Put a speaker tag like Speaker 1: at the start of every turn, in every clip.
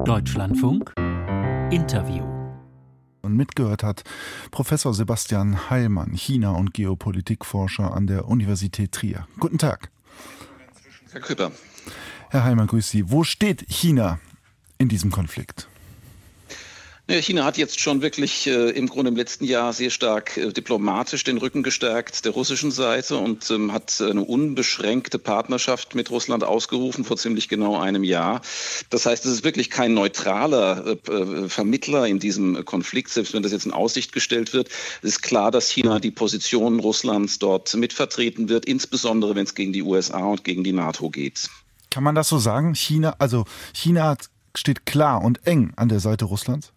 Speaker 1: Deutschlandfunk Interview.
Speaker 2: Und mitgehört hat Professor Sebastian Heilmann, China- und Geopolitikforscher an der Universität Trier. Guten Tag.
Speaker 3: Herr Küpper.
Speaker 2: Herr Heilmann, grüß Sie. Wo steht China in diesem Konflikt?
Speaker 3: China hat jetzt schon wirklich im Grunde im letzten Jahr sehr stark diplomatisch den Rücken gestärkt der russischen Seite und hat eine unbeschränkte Partnerschaft mit Russland ausgerufen vor ziemlich genau einem Jahr. Das heißt, es ist wirklich kein neutraler Vermittler in diesem Konflikt, selbst wenn das jetzt in Aussicht gestellt wird. Es ist klar, dass China die Position Russlands dort mitvertreten wird, insbesondere wenn es gegen die USA und gegen die NATO geht.
Speaker 2: Kann man das so sagen? China steht klar und eng an der Seite Russlands?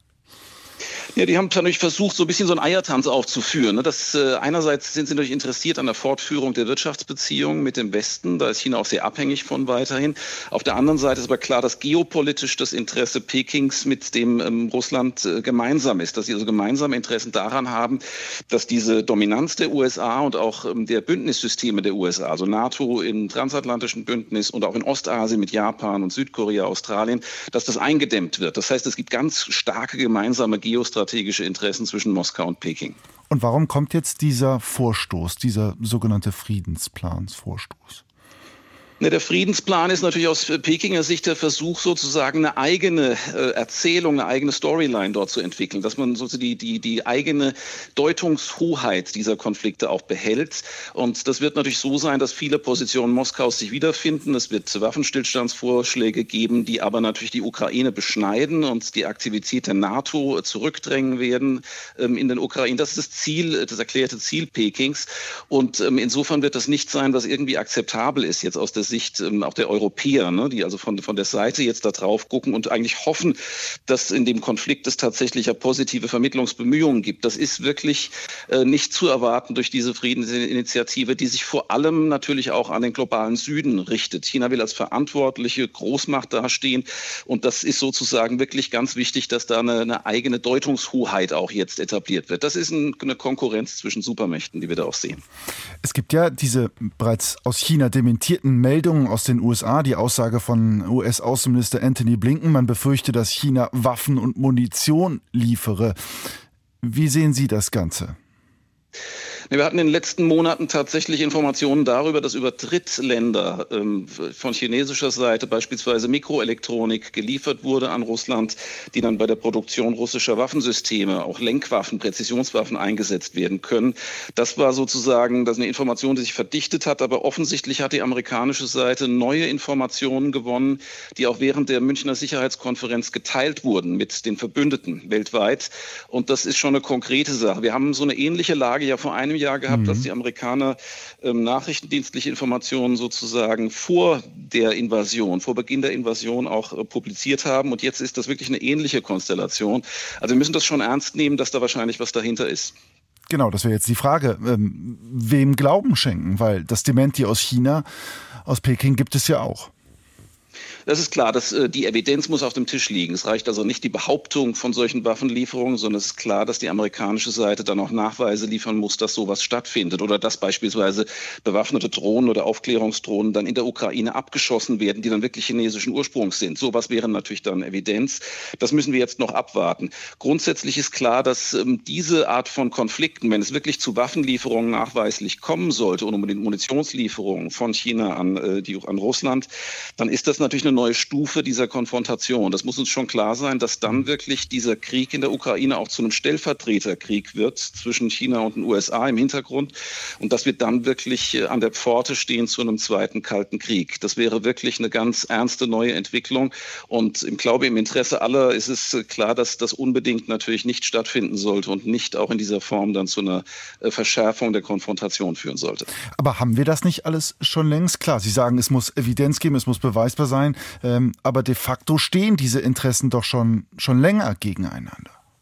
Speaker 3: Ja, die haben natürlich versucht, so ein bisschen so einen Eiertanz aufzuführen. Einerseits sind sie natürlich interessiert an der Fortführung der Wirtschaftsbeziehungen mit dem Westen. Da ist China auch sehr abhängig von weiterhin. Auf der anderen Seite ist aber klar, dass geopolitisch das Interesse Pekings mit dem Russland gemeinsam ist. Dass sie also gemeinsame Interessen daran haben, dass diese Dominanz der USA und auch der Bündnissysteme der USA, also NATO im transatlantischen Bündnis und auch in Ostasien mit Japan und Südkorea, Australien, dass das eingedämmt wird. Das heißt, es gibt ganz starke gemeinsame geostrategische Interessen zwischen Moskau und Peking.
Speaker 2: Und warum kommt jetzt dieser Vorstoß, dieser sogenannte Friedensplansvorstoß?
Speaker 3: Der Friedensplan ist natürlich aus Pekinger Sicht der Versuch, sozusagen eine eigene Erzählung, eine eigene Storyline dort zu entwickeln, dass man sozusagen die eigene Deutungshoheit dieser Konflikte auch behält. Und das wird natürlich so sein, dass viele Positionen Moskaus sich wiederfinden. Es wird Waffenstillstandsvorschläge geben, die aber natürlich die Ukraine beschneiden und die Aktivität der NATO zurückdrängen werden in den Ukraine. Das ist das Ziel, das erklärte Ziel Pekings. Und insofern wird das nicht sein, was irgendwie akzeptabel ist jetzt aus der Sicht auch der Europäer, die also von der Seite jetzt da drauf gucken und eigentlich hoffen, dass in dem Konflikt es tatsächlich ja positive Vermittlungsbemühungen gibt. Das ist wirklich nicht zu erwarten durch diese Friedensinitiative, die sich vor allem natürlich auch an den globalen Süden richtet. China will als verantwortliche Großmacht dastehen und das ist sozusagen wirklich ganz wichtig, dass da eine eigene Deutungshoheit auch jetzt etabliert wird. Das ist eine Konkurrenz zwischen Supermächten, die wir da auch sehen.
Speaker 2: Es gibt ja diese bereits aus China dementierten Meldungen aus den USA, die Aussage von US-Außenminister Antony Blinken, man befürchte, dass China Waffen und Munition liefere. Wie sehen Sie das Ganze?
Speaker 3: Wir hatten in den letzten Monaten tatsächlich Informationen darüber, dass über Drittländer von chinesischer Seite beispielsweise Mikroelektronik geliefert wurde an Russland, die dann bei der Produktion russischer Waffensysteme, auch Lenkwaffen, Präzisionswaffen eingesetzt werden können. Das war sozusagen eine Information, die sich verdichtet hat, aber offensichtlich hat die amerikanische Seite neue Informationen gewonnen, die auch während der Münchner Sicherheitskonferenz geteilt wurden mit den Verbündeten weltweit. Und das ist schon eine konkrete Sache. Wir haben so eine ähnliche Lage ja vor einem Jahr gehabt, dass die Amerikaner nachrichtendienstliche Informationen sozusagen vor Beginn der Invasion auch publiziert haben. Und jetzt ist das wirklich eine ähnliche Konstellation. Also wir müssen das schon ernst nehmen, dass da wahrscheinlich was dahinter ist.
Speaker 2: Genau, das wäre jetzt die Frage, wem Glauben schenken? Weil das Dementi aus China, aus Peking gibt es ja auch.
Speaker 3: Das ist klar, dass die Evidenz muss auf dem Tisch liegen. Es reicht also nicht die Behauptung von solchen Waffenlieferungen, sondern es ist klar, dass die amerikanische Seite dann auch Nachweise liefern muss, dass sowas stattfindet oder dass beispielsweise bewaffnete Drohnen oder Aufklärungsdrohnen dann in der Ukraine abgeschossen werden, die dann wirklich chinesischen Ursprungs sind. Sowas wäre natürlich dann Evidenz. Das müssen wir jetzt noch abwarten. Grundsätzlich ist klar, dass diese Art von Konflikten, wenn es wirklich zu Waffenlieferungen nachweislich kommen sollte und um die Munitionslieferungen von China an Russland, dann ist das natürlich eine neue Stufe dieser Konfrontation. Das muss uns schon klar sein, dass dann wirklich dieser Krieg in der Ukraine auch zu einem Stellvertreterkrieg wird zwischen China und den USA im Hintergrund und dass wir dann wirklich an der Pforte stehen zu einem zweiten Kalten Krieg. Das wäre wirklich eine ganz ernste neue Entwicklung und ich glaube, im Interesse aller ist es klar, dass das unbedingt natürlich nicht stattfinden sollte und nicht auch in dieser Form dann zu einer Verschärfung der Konfrontation führen sollte.
Speaker 2: Aber haben wir das nicht alles schon längst? Klar, Sie sagen, es muss Evidenz geben, es muss beweisbar sein. Aber de facto stehen diese Interessen doch schon länger gegeneinander.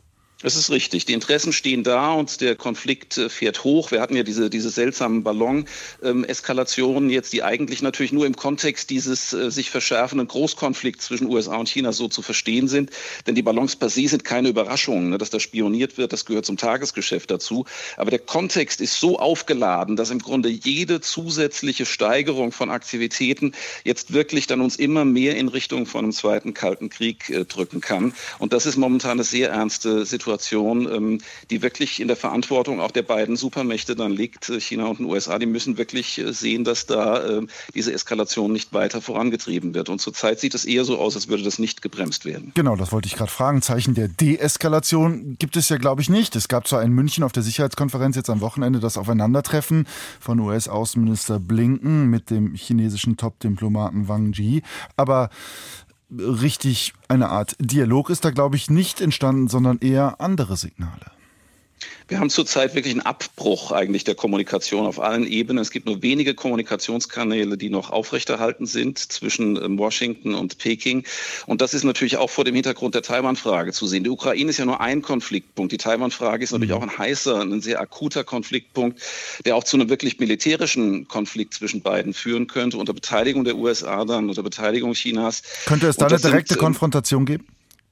Speaker 3: Das ist richtig. Die Interessen stehen da und der Konflikt fährt hoch. Wir hatten ja diese seltsamen Ballon-Eskalationen jetzt, die eigentlich natürlich nur im Kontext dieses sich verschärfenden Großkonflikts zwischen USA und China so zu verstehen sind. Denn die Ballons per se sind keine Überraschung, ne? Dass da spioniert wird, das gehört zum Tagesgeschäft dazu. Aber der Kontext ist so aufgeladen, dass im Grunde jede zusätzliche Steigerung von Aktivitäten jetzt wirklich dann uns immer mehr in Richtung von einem zweiten Kalten Krieg drücken kann. Und das ist momentan eine sehr ernste Situation, die wirklich in der Verantwortung auch der beiden Supermächte dann liegt, China und den USA. Die müssen wirklich sehen, dass da diese Eskalation nicht weiter vorangetrieben wird. Und zurzeit sieht es eher so aus, als würde das nicht gebremst werden.
Speaker 2: Genau, das wollte ich gerade fragen. Zeichen der Deeskalation gibt es ja, glaube ich, nicht. Es gab zwar in München auf der Sicherheitskonferenz jetzt am Wochenende das Aufeinandertreffen von US-Außenminister Blinken mit dem chinesischen Top-Diplomaten Wang Yi, aber richtig eine Art Dialog ist da, glaube ich, nicht entstanden, sondern eher andere Signale.
Speaker 3: Wir haben zurzeit wirklich einen Abbruch eigentlich der Kommunikation auf allen Ebenen. Es gibt nur wenige Kommunikationskanäle, die noch aufrechterhalten sind zwischen Washington und Peking. Und das ist natürlich auch vor dem Hintergrund der Taiwan-Frage zu sehen. Die Ukraine ist ja nur ein Konfliktpunkt. Die Taiwan-Frage ist natürlich auch ein sehr akuter Konfliktpunkt, der auch zu einem wirklich militärischen Konflikt zwischen beiden führen könnte, unter Beteiligung der USA dann, unter Beteiligung Chinas.
Speaker 2: Könnte es da eine direkte Konfrontation geben?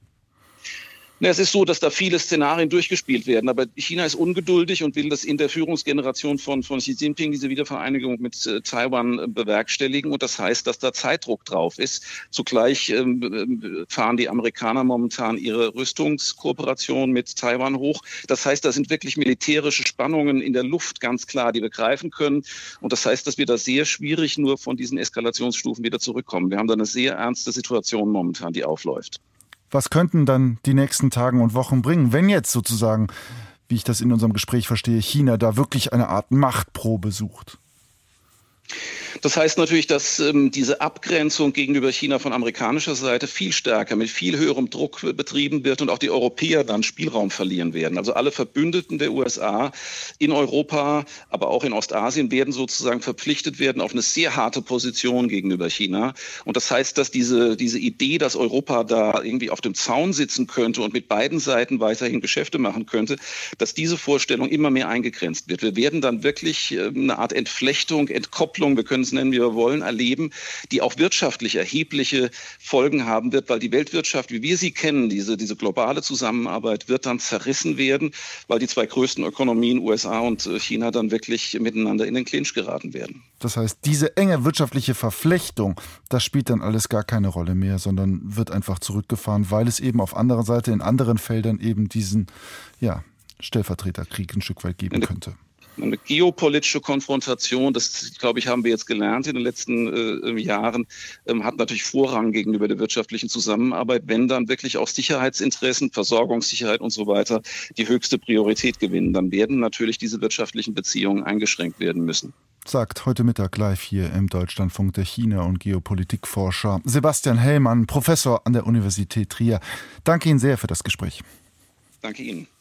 Speaker 3: Es ist so, dass da viele Szenarien durchgespielt werden, aber China ist ungeduldig und will das in der Führungsgeneration von Xi Jinping, diese Wiedervereinigung mit Taiwan, bewerkstelligen. Und das heißt, dass da Zeitdruck drauf ist. Zugleich fahren die Amerikaner momentan ihre Rüstungskooperation mit Taiwan hoch. Das heißt, da sind wirklich militärische Spannungen in der Luft, ganz klar, die wir greifen können. Und das heißt, dass wir da sehr schwierig nur von diesen Eskalationsstufen wieder zurückkommen. Wir haben da eine sehr ernste Situation momentan, die aufläuft.
Speaker 2: Was könnten dann die nächsten Tage und Wochen bringen, wenn jetzt sozusagen, wie ich das in unserem Gespräch verstehe, China da wirklich eine Art Machtprobe sucht?
Speaker 3: Das heißt natürlich, dass diese Abgrenzung gegenüber China von amerikanischer Seite viel stärker, mit viel höherem Druck betrieben wird und auch die Europäer dann Spielraum verlieren werden. Also alle Verbündeten der USA in Europa, aber auch in Ostasien werden sozusagen verpflichtet werden auf eine sehr harte Position gegenüber China. Und das heißt, dass diese Idee, dass Europa da irgendwie auf dem Zaun sitzen könnte und mit beiden Seiten weiterhin Geschäfte machen könnte, dass diese Vorstellung immer mehr eingegrenzt wird. Wir werden dann wirklich eine Art Entflechtung, Entkopplung, wir können es nennen, wie wir wollen, erleben, die auch wirtschaftlich erhebliche Folgen haben wird, weil die Weltwirtschaft, wie wir sie kennen, diese globale Zusammenarbeit wird dann zerrissen werden, weil die zwei größten Ökonomien, USA und China, dann wirklich miteinander in den Clinch geraten werden.
Speaker 2: Das heißt, diese enge wirtschaftliche Verflechtung, das spielt dann alles gar keine Rolle mehr, sondern wird einfach zurückgefahren, weil es eben auf anderer Seite in anderen Feldern eben diesen Stellvertreterkrieg ein Stück weit geben könnte.
Speaker 3: Eine geopolitische Konfrontation, das, glaube ich, haben wir jetzt gelernt in den letzten Jahren, hat natürlich Vorrang gegenüber der wirtschaftlichen Zusammenarbeit, wenn dann wirklich auch Sicherheitsinteressen, Versorgungssicherheit und so weiter die höchste Priorität gewinnen. Dann werden natürlich diese wirtschaftlichen Beziehungen eingeschränkt werden müssen.
Speaker 2: Sagt heute Mittag live hier im Deutschlandfunk der China- und Geopolitikforscher Sebastian Hellmann, Professor an der Universität Trier. Danke Ihnen sehr für das Gespräch.
Speaker 3: Danke Ihnen.